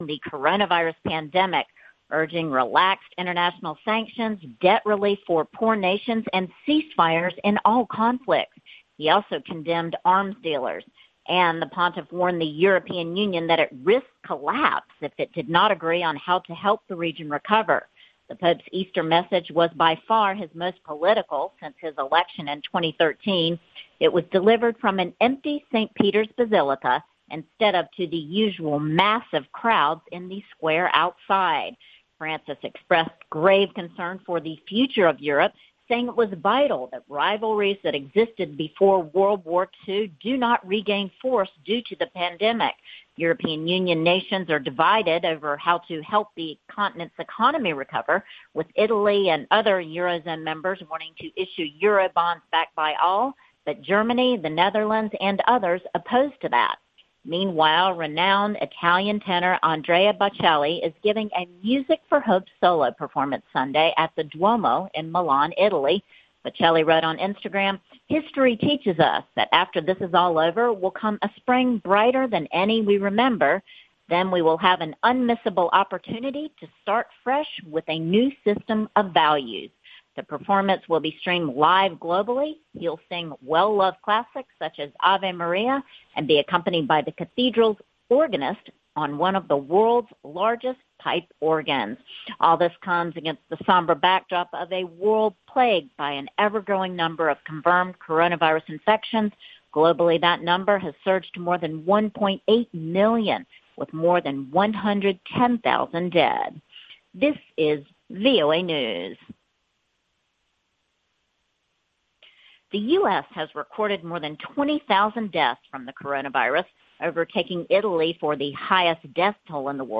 the coronavirus pandemic, urging relaxed international sanctions, debt relief for poor nations, and ceasefires in all conflicts. He also condemned arms dealers. And the pontiff warned the European Union that it risked collapse if it did not agree on how to help the region recover. The Pope's Easter message was by far his most political since his election in 2013. It was delivered from an empty St. Peter's Basilica instead of to the usual massive crowds in the square outside. Francis expressed grave concern for the future of Europe, saying it was vital that rivalries that existed before World War II do not regain force due to the pandemic. European Union nations are divided over how to help the continent's economy recover, with Italy and other Eurozone members wanting to issue Euro bonds backed by all, but Germany, the Netherlands, and others opposed to that. Meanwhile, renowned Italian tenor Andrea Bocelli is giving a Music for Hope solo performance Sunday at the Duomo in Milan, Italy. Bocelli wrote on Instagram, "History teaches us that after this is all over will come a spring brighter than any we remember. Then we will have an unmissable opportunity to start fresh with a new system of values." The performance will be streamed live globally. He'll sing well-loved classics such as Ave Maria and be accompanied by the cathedral's organist on one of the world's largest pipe organs. All this comes against the somber backdrop of a world plagued by an ever-growing number of confirmed coronavirus infections. Globally, that number has surged to more than 1.8 million, with more than 110,000 dead. This is VOA News. The U.S. has recorded more than 20,000 deaths from the coronavirus, overtaking Italy for the highest death toll in the world.